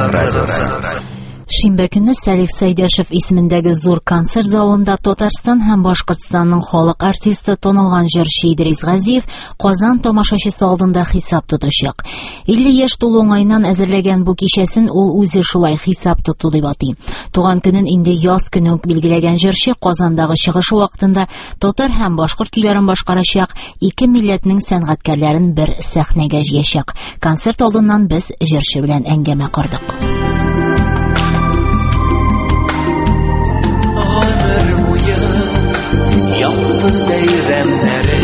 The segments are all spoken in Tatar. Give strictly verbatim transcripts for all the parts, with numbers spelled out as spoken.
радиосы. Шимбә көнне Сәлих Сәйдәшев исемендәге зур концерт залында Татарстан һәм Башкортстанның халык артисты танылган җырчы Идрис Газиев Казан тамашачысы алдында хисап тотачак. илле яшь тулу уңайыннан әзерләгән бу кичәсен ул үзе шулай хисап тоту дип атый. Туган көнен инде яз көне үк билгеләгән җырчы Казандагы чыгышы вакытында татар һәм башкорт көйләрен башкарачак, ике милләтнең сәнгатькәрләрен бер сәхнәгә җыячак. Концерт алдыннан без җырчы белән әңгәмә кырдык. Яктı beyремleri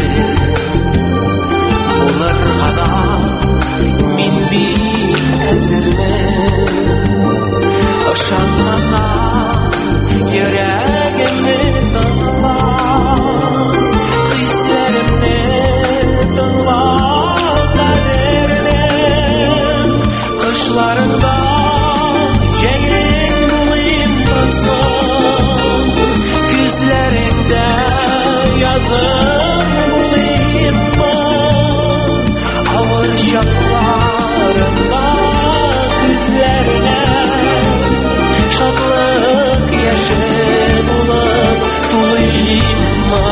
Булырга да мин бик әзермен Ышанмаса йөрәгемне тыңла Хисләремне тыңла кадерлем Кышларында җәйрең булыйм тынсын Күзләреңдә yazım bulayım mı? Ağır şaklarında kızlarına şadlık yaşı bulup tulayım mı?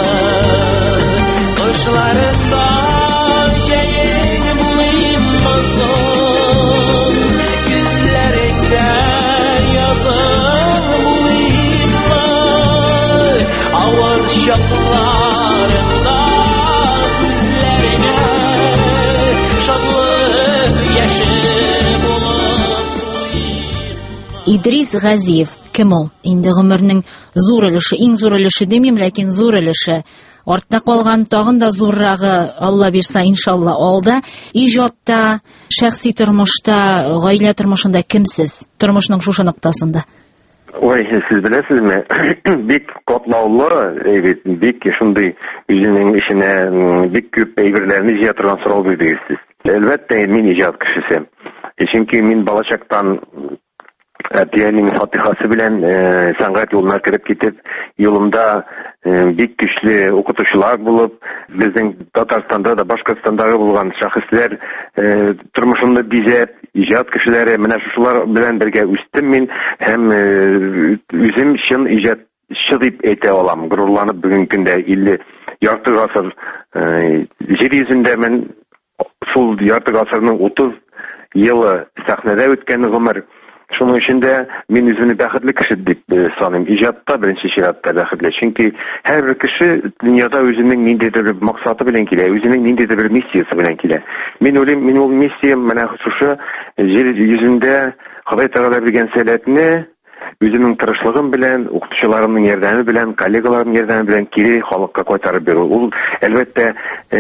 Kışlarında şeyin bulayım mısın? Gözlerinde yazım bulayım mı? Ağır şaklarında gözlerine şadlık yaşı bulup Идрис Газиев кем ул? Инде гомернең зур өлеше, иң зур өлеше демим, ләкин зур өлеше. Артта калган тагын да зуррагы, Алла бирсә иншалла, алда. Иҗатта, шәхси тормышта, гаилә тормышында кимсез? Тормышның шушы ноктасында. Ой, siz bilesizmi? Bik kotlaулы, evet, bik şunday yüzünün işine bik köp eyberlerini icra turgan sorau berdiniz. Elbette min icra kişisi. Çünkü min balacaktan Atiye'nin Fatihası bilen e, sanat yoluna kirip gitip yolunda e, bik güçlü okutuşular bulup bizim Tatarstan'da da Başkırstan'da bulgan şahıslar e, turmuşunda bizep icad kişileri mene şuşular bilen birge üstüm min hem e, üzüm şın icad şıdip ete olam gururlanıp bugün günde illi yartı asır e, jeri yüzünde men sul yartı asırının otuz yılı sahnede ötken ömür. Şunun içinde min üzünü bәхетле kişi дип саныйм. İcatта birinci şiratта бәхетле. Çünkü her bir kişi dünyada özünün ниндидер bir максаты белән килә, özünün ниндидер bir миссиясы белән килә. Min улым, min ул миссиям менә шушы җир йөзендә Ходай Тәгалә биргән сәләтне үзенең тырышлыгым белән, укытучыларымның ярдәме белән, коллегаларымның ярдәме белән кире халыкка кайтарып бирү. Ул әлбәттә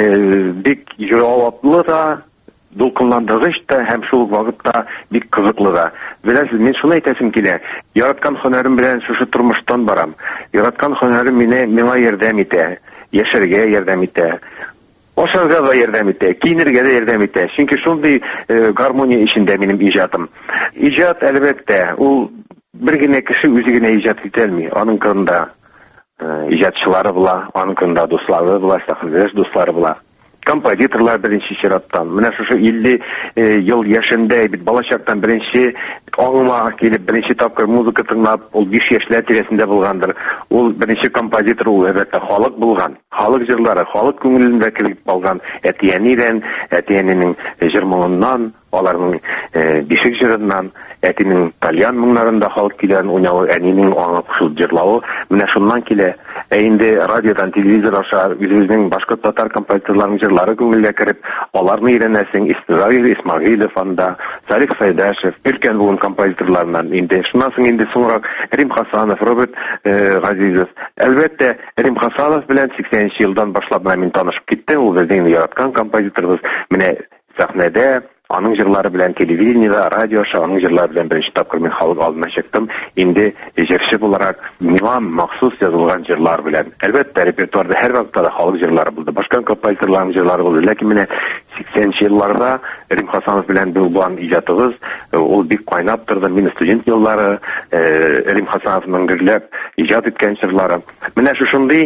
бик җаваплы да дулкынландыргыч та һәм шул ук вакытта бик кызыклы да. Беләсез, мин шуны әйтәсем килә. Яраткан һөнәрем белән шушы тормыштан барам. Яраткан һөнәрем мине миңа ярдәм итә, яшәргә ярдәм итә. Ашарга да ярдәм итә, киенергә дә ярдәм итә. Чөнки шундый э, гармония ичендә минем иҗатым. Иҗат әлбәттә, ул бер генә кеше үзе генә иҗат итә алмый. Аның кырында э, иҗатчылары була, аның кырында дуслары була, сәхнәдәш дуслары була. Композиторлар беренче чираттан. Менә шушы илле ел яшендә бит балачактан беренче аңыма килеп беренче тапкыр музыка тыңлап, ул биш яшьләр тирәсендә булгандыр. Ул беренче композитор, ул әлбәттә халык булган. Халык җырлары, халык күңелендә килеп калган. Әтиянидән, әтиянең җырмыгыннан, аларның e, бишек җырыннан, әтинең тальян моңнарында халык көйләрен уйнавы, әнинең аңа кушылып җырлавы, менә шуннан килә. Ә инде радиодан, телевизор аша үзебезнең башка татар композиторларның җырлары күңелгә кереп, аларны өйрәнәсең. Исмагыйль Исмагыйлов анда, Сәлих Сәйдәшев, өлкән булган композиторлардан инде. Шуннан соң инде соңрак Рим Хасанов, Роберт э, Газизов. Әлбәттә, Рим Хасанов белән сиксәненче елдан башлап мин танышып киттем. Ул безнең яраткан композиторыбыз. Менә сәхнәдә аның җырлары белән телевидениедә, радио аша аның җырлары белән беренче тапкыр мин халык алдына чыктым. Инде җырчы буларак миңа махсус язылган җырлар белән. Әлбәттә, репертуарда һәр вакытта да халык җырлары булды. Башка композиторларның җырлары булды. Ләкин менә сиксәненче елларда Рим Хасанов белән булган иҗатыгыз, ул бик кайнап торды. Мин студент еллары Рим Хасановның гөрләп иҗат иткән җырлары. Менә шушындый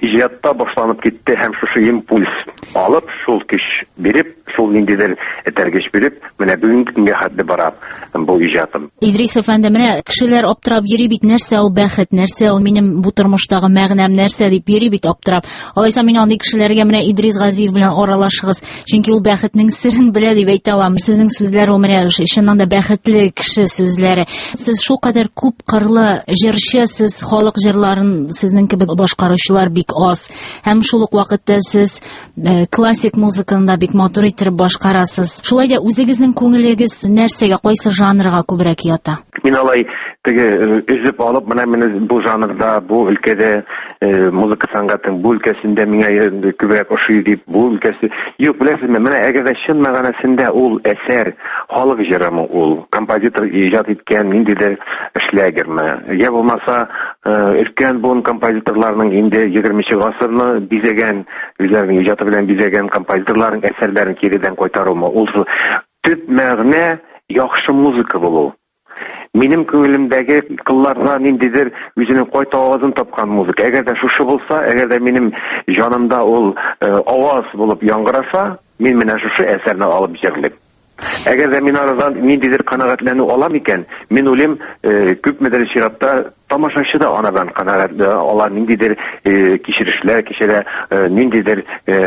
иҗатта башланып китте һәм шушы импульс алып, шул көч биреп, шул ниндидер этәргеч биреп, менә бүгенге көнгә хәтле бара бу иҗатым. Идрис әфәнде, менә кешеләр аптырап йөри бит, нәрсә ул бәхет, нәрсә ул минем бу тормыштагы мәгънәм, нәрсә дип йөри бит аптырап. Алайса мин андый кешеләргә менә Идрис Газиев белән аралашыгыз, чөнки ул бәхетнең серен белә дип әйтә алам. Сезнең сүзләр ул менә чыннан да бәхетле кеше сүзләре. Сез шул кадәр күп кырлы җырчы, сез халык җырларын сезнең кебек башкаручылар бик аз. Һәм шул ук вакытта сез э, классик музыканы да бик матур итеп башкарасыз. Шулай да үзегезнең күңелегез нәрсәгә, кайсы жанрга күбрәк ята? Мин алай теге үзеп алып, менә менә бу жанрда, бу өлкәдә музыка сәнгатының бу өлкәсендә миңа күбрәк ошый дип, бу өлкәсе юк, беләсезме, менә әгәр дә чын мәгънәсендә ул әсәр, халык җырымы ул, композитор иҗат иткән ниндидер эшләгерме, я булмаса өлкән буын композиторларның инде егерменче гасырны бизәгән, үзләренең иҗаты белән бизәгән композиторларның әсәрләрен киридән кайтарумы, ул төп мәгънә яхшы музыка булу. Минем күңелемдәге кылларга ниндидер үзенең кайта авазын тапкан музыка. Әгәр дә шушы булса, әгәр дә минем җанымда ул аваз булып яңгыраса, мин менә шушы әсәрне алып җырлыйм. Әгәр дә мин арадан ниндидер канәгатьләнү алам икән, мин үлем күпмедер чиратта тамашачы да анадан канәгать ала, ниндидер кичерешләр кичерә, ниндидер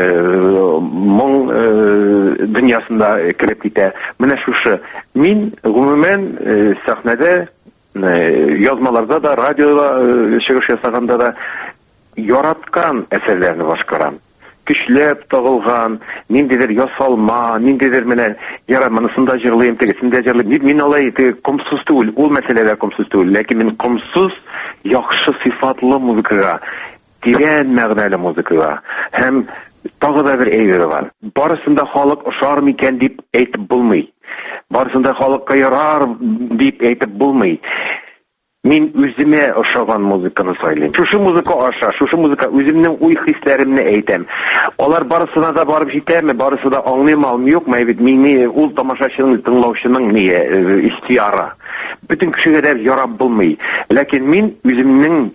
моң дөньясында кирип китә. Менә шушы мин гомумән сәхнәдә, язмаларда да, радиода чыгыш ясаганда да яраткан әсәрләрне башкарам. Көчләп тагылган, ниндидер ясалма, ниндидер менә яра монысында җырлыйм, тегесендә җырлыйм. Мин алай комсыз түгел, ул мәсьәләдә комсыз түгел, ләкин мин комсыз, яхшы сыйфатлы музыкага, тирән мәгънәле музыкага һәм тагы да бер әйбер бар. Барысында халык ошар микән дип әйтеп булмый. Барысында халыкка ярар дип әйтеп булмый. Мин үземә ошаган музыканы сайлыйм. Шушы музыка аша, шушы музыка үземнең уй хисләремне әйтәм. Алар барысына да барып җитәме, барысы да аңлыйм алмый юкмы, бит мине ул тамашачының, тыңлаучының мие ихтияры. Бүтән кешегә дә ярап булмый. Ләкин мин үземнең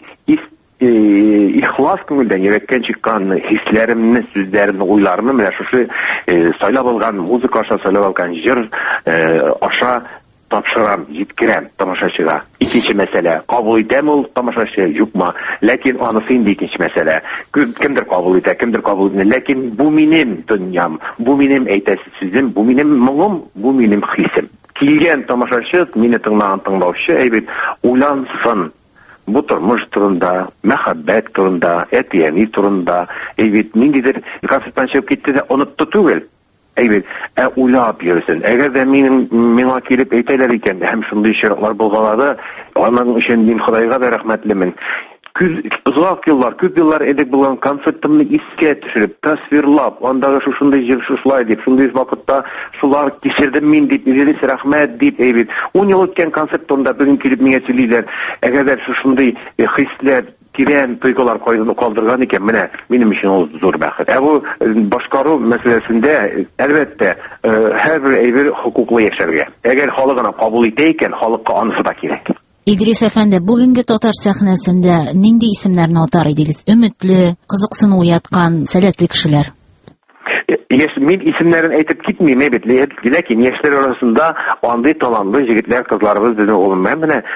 ихлас күңелдән йөрәктән чыккан хисләремне, сүзләремне, уйларымны менә шушы сайлап алган музыка аша, сайлап алган җыр аша тапшырам, җиткерәм тамашачыга. Икенче мәсьәлә, кабул итәме ул тамашачы, юкмы? Ләкин анысы инде икенче мәсьәлә. Кемдер кабул итә, кемдер кабул итмәй. Ләкин бу минем дөньям, бу минем әйтәсе сүзем, бу минем моңым, бу минем хисем. Килгән тамашачы, мине тыңлаган тыңлаучы, әйбит, уйлансын. Бу тормыш турында, мәхәббәт турында, әти-әни турында, әйбит, ниндидер концерттан чыгып китте дә онытты түгел. Әйбит, ә уйлап йөрсен. Әгәр дә минем миңа килеп әйтәләр икән, һәм шундый чираклар булгалады, аның өчен мин Худайга да рәхмәтлемен. Узак еллар, күп еллар элек булган концертымны искә төшереп, тасвирлап, андагы шушындай җыр шушлай дип, шундый вакытта шулар кичердем мин дип, үзегез рәхмәт дип, әйбит. ун ел үткән концерт турында бүген килеп миңа сөйлиләр. Әгәр дә шушындай хисләр, тирән тойгылар калдырган икән, менә минем өчен ул зур бәхет. Ә бу башкару мәсьәләсендә әлбәттә һәрбер әйбер хукуклы яшәргә. Әгәр халыгына кабул итә икән, халыкка анысы да кирәк. Идрис әфәнде, бүгенге татар сәхнәсендә нинди исемнәрне атар идегез? Өметле, кызыксыну уяткан, сәләтле кешеләр. Яшь, мин исемнәрен әйтеп китмим, бит, ләкин яшьләр арасында андый талантлы җегетләр, кызларыбыз безнең улым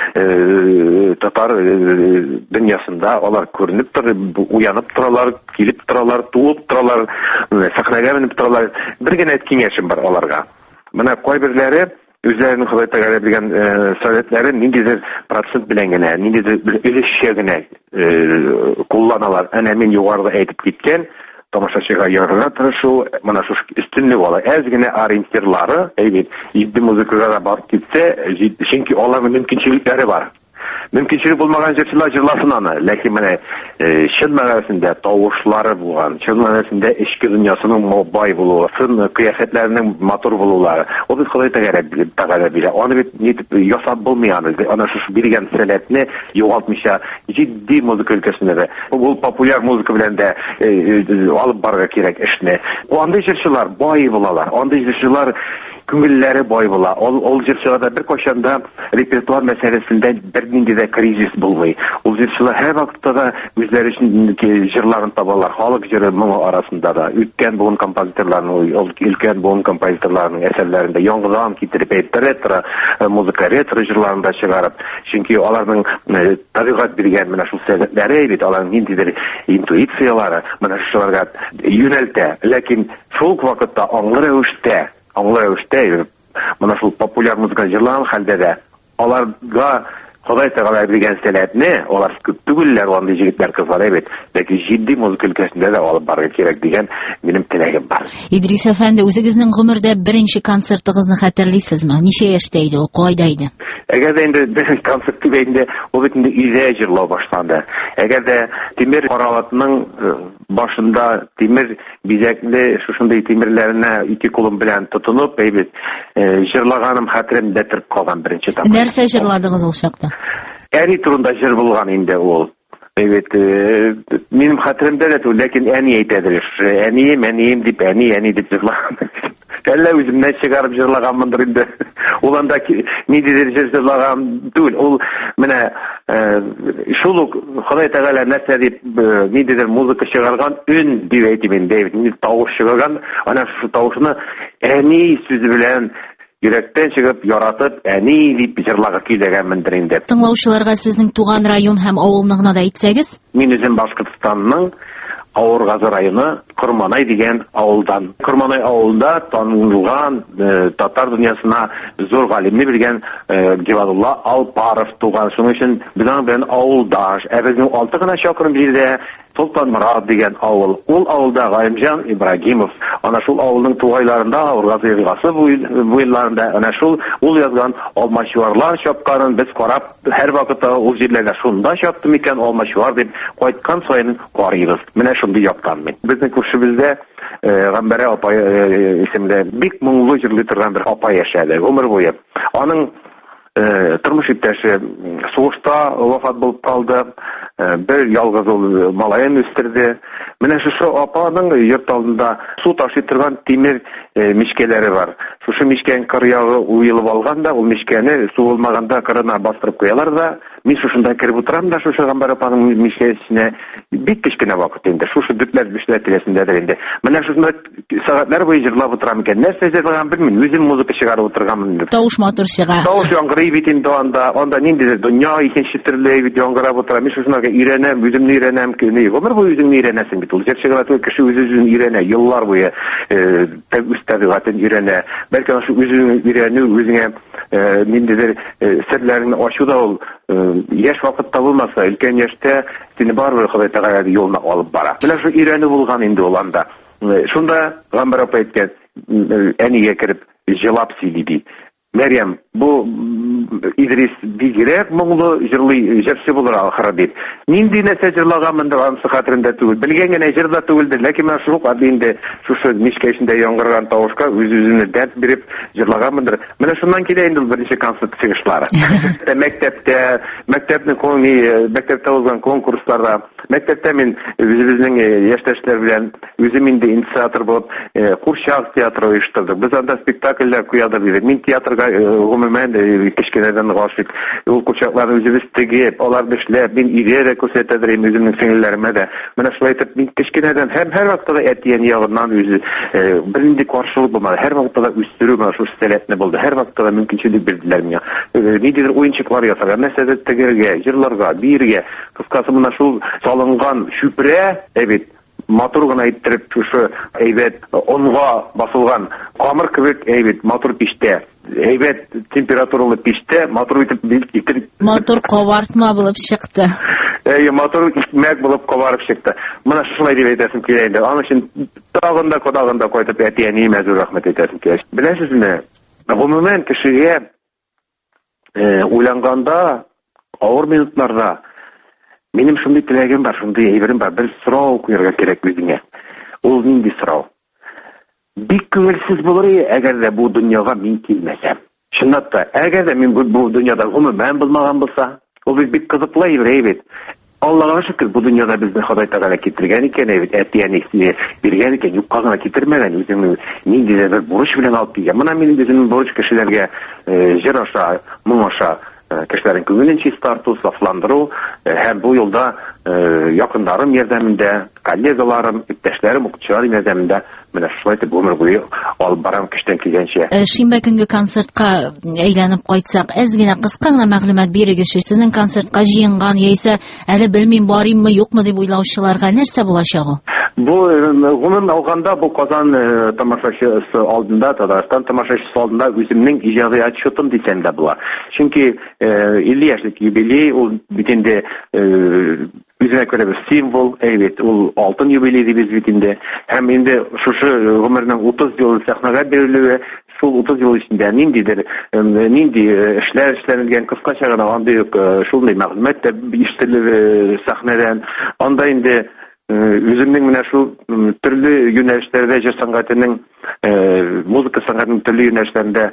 менә татар дөньясында алар күренеп торып, уянып торалар, килеп торалар, туып торалар, сәхнәгә менеп торалар. Бер генә киңәшем бар аларга. Менә кайберләре үзләренең Ходай Тәгалә биргән сәләтләрен ниндидер процент белән генә, ниндидер өлешчә генә кулланалар. Әнә мин югарыда әйтеп киткән, тамашачыга ярарга тырышу, менә шушы өстенлек ала. Әз генә ориентирлары, әйбит, җитди музыкага да барып китсә, чөнки аларның мөмкинчелекләре бар. Мөмкинчелек булмаган җырчылар җырласын аны, ләкин менә чын мәгънәсендә тавышлары булган, чын мәгънәсендә эчке дөньясының бай булуы, сын кыяфәтләренең матур булулары, ул бит Ходай Тәгалә бирә. Аны бит нитеп ясап булмый аны. Аны шушы биргән сәләтне югалтмыйча җитди музыка өлкәсендә, ул популяр музыка белән дә алып барырга кирәк эшне. Андый җырчылар бай булалар, андый җырчылар күңелләре бай була. Ул ул җырчыларда бер кайчанда репертуар мәсьәләсендә бер нинди дә җирдә кризис булмый. Ул җырчылар һәр вакытта да үзләре өчен җырларын табалар. Халык җыры моңы арасында да үткән буын композиторларның, өлкән буын композиторларның әсәрләрендә яңгырам китереп ретро музыка, ретро җырларын да чыгарып, чөнки аларның табигать биргән менә шул сәбәпләре бит, аларның ниндидер интуициялары менә шуларга юнәлтә. Ләкин шул вакытта аңлы рәвештә, аңлы рәвештә менә шул популяр музыка җырларын хәлдә дә аларга Ходай Тәгалә биргән сәләтне, алар күп түгелләр, андый җегетләр, кызлар әйбәт, ләкин җитди музыка өлкәсендә дә алып барырга кирәк дигән минем теләгем бар. Идрис әфәнде, үзегезнең гомердә беренче концертыгызны хәтерлисезме? Ничә яшьтә иде ул, кайда иде? Әгәр дә инде бер концерт түбәендә ул бит инде өйдә җырлау башланды. Әгәр дә Тимер Караватның башында тимер бизәкле шушындый тимерләренә ике кулым белән тотынып, әйбәт, җырлаганым хәтеремдә торып калган беренче тапкыр. Нәрсә җырладыгыз ул чакта? Әни турында җыр булган инде ул. Әйбәт, минем хәтеремдә дә түгел, ләкин әни әйтәдер. Әнием, әнием дип, әни, әни дип җырлаган. Әллә үземнән чыгарып җырлаганмындыр инде. Ул анда ниндидер җыр җырлаган түгел. Ул менә шул ук Ходай Тәгалә нәрсә дип ниндидер музыка чыгарган өн дип әйтим инде. Ниндидер тавыш чыгарган, ана шул тавышны әни сүзе белән йөрәктән чыгып, яратып, әни дип җырларга көйләгәнмендер инде. Тыңлаучыларга сезнең туган район һәм авылны гына да әйтсәгез? Мин үзем Башкортстанның Авыргазы районы Корманай дигән авылдан. Корманай авылында танылган татар дөньясына зур галимне белгән Җивадулла Алпаров туган. Шуның өчен безнең белән авылдаш. Ә безнең алты гына чакрым җирдә Солтан Мурат дигән авыл. Ул авылда Гаимҗан Ибрагимов. Ана шул авылның тугайларында, Авыргазы елгасы буйларында, ана шул ул язган алмачуарлар чапканын без карап, һәр вакытта ул җирләргә шунда чапты микән алмачуар дип кайткан саен карыйбыз. Менә шундый яктан мин. Безнең күршебездә Гамбәрә апай исемле бик моңлы җырлый торган бер апай яшәде гомер буе. Аның тормыш иптәше сугышта вафат булып калды. Бер ялгыз ул малаен үстерде. Менә шушы апаның йорт алдында су ташый торган тимер мичкәләре бар. Шушы мичкәнең кыр ягы уелып алганда, ул мичкәне су булмаганда кырына бастырып куялар да, мин шушында киреп утырам да, шушы Гамбәр апаның мичкәсенә бик кечкенә вакыт инде, шушы дүртләр бишләр тирәсендәдер инде. Менә шушында сәгатьләр буе җырлап утырам икән. Нәрсә җырлаган белмим, үзем музыка чыгарып утырганмын. Тавыш матур чыга. Тавыш яңгырый бит инде анда, анда ниндидер дөнья икенче төрле бит яңгырап утыра. Мин шушынага өйрәнәм, үземне өйрәнәм, кене. Гомер буе үзеңне өйрәнәсең бит. Ул җырчыга түгел, кеше үз-үзен өйрәнә, еллар буе үз табигатын өйрәнә. Бәлки шу үзеңне өйрәнү, үзеңә ниндидер серләрне ачу да ул яшь вакытта булмаса, өлкән яшьтә сине барыбер Ходай Тәгалә юлына алып бара. Менә шу өйрәнү булган инде ул анда. Шунда Гамбәр апа әйткән, әнигә кереп җылап сөйли ди. Мәрьям, бу Идрис бигрәк моңлы җырлый, җырчы булыр ахыры дип. Нинди нәрсә җырлаганмындыр, анысы хәтерендә түгел. Белгән генә җырда түгелдер, ләкин мен шул кадәр инде шушы мичкәсендә яңгырган тавышка үз-үзенә дәрт биреп җырлаганмындыр. Менә шуннан килә инде беренче концерт чыгышлары. Мәктәптә, мәктәпнең конкурсы, мәктәптә узган конкурсларда, мәктәптә мин үзебезнең яшьтәшләр белән үзем инде инициатор булып, Курчак театры оештырдык. Без анда спектакльләр куядык идек. Мин театрга гомумән кечкенәдән гашыйк. Ул курчакларны үзебез тегеп, аларны эшләп, мин өйдә дә күрсәтәдем үземнең сеңелләремә дә. Менә шулай итеп мин кечкенәдән һәм һәр вакытта әтиян ягыннан үзе бернинди каршылык булмады. Һәр вакытта үстерү менә шушы сәләтне булды. Һәр вакытта мөмкинчелек бирделәр миңа. Нидер уенчыклар ясарга, нәрсәдер тегергә, җырларга, биергә. Кыскасы менә шул салынган шүпрә, әйбәт матур гына иттереп шушы әйбәт онга басылган камыр кебек әйбәт матур пиштә, әйбәт температуралы пиштә матур итеп итеп матур кабартма булып чыкты. Әйе, матур икмәк булып кабарып чыкты. Менә шулай дип әйтәсем килә инде. Аның өчен тагын да кодагын да кайтып әтияне мәзур рәхмәт әйтәсем килә. Беләсезме? Гомумән кешегә уйланганда, авыр минутларда минем шундый теләгем бар, шундый әйберем бар, бер сорау куярга кирәк үзеңә. Ул нинди сорау? Бик күңелсез булыр иде, әгәр дә бу дөньяга мин килмәсәм. Чынлап та, әгәр дә мин бу дөньяда гомумән булмаган булса, ул бик кызыклы әйбер. Аллага шөкер, бу дөньяда безне Ходай Тәгалә китергән икән, әтияне биргән икән, юкка гына китермәгән, үзеңнең ниндидер бер бурыч белән алып килгән. Менә минем үземнең бурыч кешеләргә җыр аша, моң аша кешеләрнең күңелен чистарту, сафландыру һәм бу юлда якындарым ярдәмендә, коллегаларым, иптәшләрем, укытучыларым ярдәмендә менә шулай итеп гомер буе алып барам көчтән килгәнчә. Шимбә көнге концертка әйләнеп кайтсак, әз генә кыска гына мәгълүмат бирегез, сезнең концертка җыенган яисә әле белмим барыйммы, юкмы дип уйлаучыларга нәрсә булачак ул? Бу гомумән алганда бу Казан тамашачысы алдында, Татарстан тамашачысы алдында үземнең иҗади отчетым дисәм дә була. Чөнки илле яшьлек юбилей ул бит инде үзенә күрә бер символ, әйбәт, ул алтын юбилей дибез бит инде. Һәм инде шушы гомернең утыз ел сәхнәгә бирелүе, шул утыз ел эчендә ниндидер нинди эшләр эшләнелгән, кыскача гына андый ук шундый мәгълүмат та ишетелә сәхнәдән. Анда инде үземнең менә шул төрле юнәлешләрдә җыр сәнгатенең, музыка сәнгатенең төрле юнәлешләрендә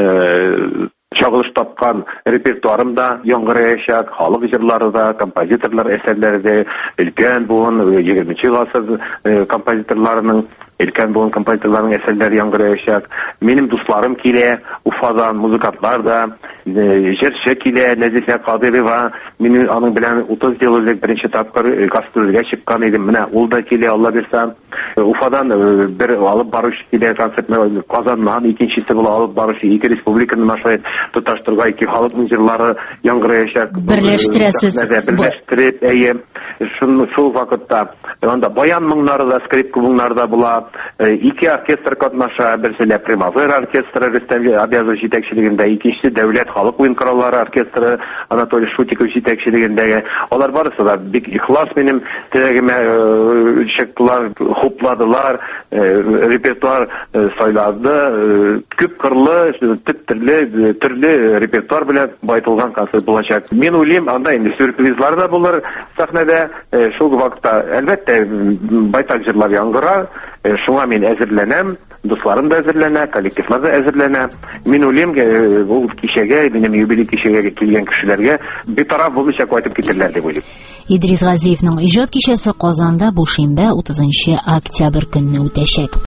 чагылыш тапкан репертуарым да яңгыраячак, халык җырлары да, композиторлар әсәрләре дә, өлкән буын егерменче гасыр композиторларының Өлкән буын композиторларның әсәрләре яңгыраячак. Минем дусларым килә, Уфадан музыкантлар да, җырчы килә, Нәзифә Кадыйрова. Мин аның белән утыз ел элек беренче тапкыр гастрольгә чыккан идем. Менә ул да килә, Алла бирсә. Уфадан бер алып баручы килә, концертны Казаннан икенчесе була алып баручы, ике республиканы машай тоташтырга, ике халыкның җырлары яңгыраячак. Берләштерәсез. Берләштереп, әйе. Шул вакытта анда баян моңнары да, скрипка моңнары да була. Ике оркестр катнаша, берсе Примавера оркестры Рөстәм Абязов җитәкчелегендә, икенчесе Дәүләт халык уен кораллары оркестры Анатолий Шутиков җитәкчелегендәге. Алар барысы да бик ихлас минем теләгемә чыктылар, хупладылар, репертуар сайлады, күп кырлы, төрле төрле репертуар белән байтылган концерт булачак. Мин уйлыйм, анда инде сюрпризлар да булыр сәхнәдә. Шул вакытта әлбәттә байтак җырлар яңгырар. Шуңа мин әзерләнәм, дусларым да әзерләнә, коллективлар да әзерләнә. Мин уйлыйм, ул кичәгә, минем юбилей кичәгә килгән кешеләргә битараф булмыйча кайтып китерләр дип уйлыйм. Идрис Газиевның иҗат кичәсе Казанда бу шимбә утызынчы октябрь көнне үтәчәк.